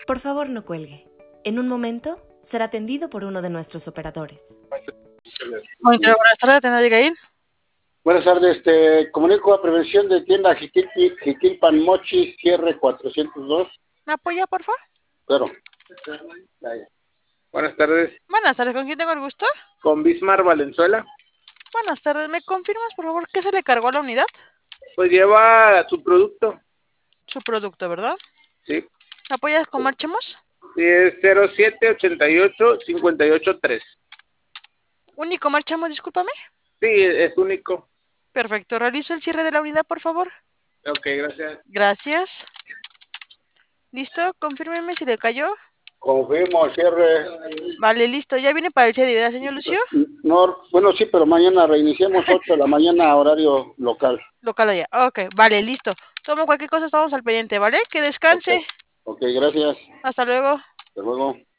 Por favor, no cuelgue. En un momento será atendido por uno de nuestros operadores. Buenas tardes, ¿tienda Abigail? Buenas tardes, comunico a prevención de tienda Jiquilpan Mochis, cierre 402. ¿Me apoya, por favor? Claro. Buenas tardes, Buenas tardes, ¿con quién tengo el gusto? con Bismar Valenzuela. Buenas tardes, ¿me confirmas, por favor, qué se le cargó a la unidad? Pues lleva su producto, Su producto, ¿verdad? sí. ¿Me apoyas con Marchemos? Sí, es 0788-583. Único Marchemos, discúlpame. Sí, es único. Perfecto, realizo el cierre de la unidad, por favor. Ok, gracias. Gracias. ¿Listo? Confírmeme si le cayó. Confirmo, cierre. Vale, listo. ¿Ya viene para el CDI, ¿verdad, señor Lucio? No, bueno, sí, pero mañana reiniciamos 8 de la mañana, horario local. Local allá. Ok, vale, listo. Tomo cualquier cosa, estamos al pendiente, ¿vale? Que descanse. Ok, gracias. Hasta luego. Hasta luego.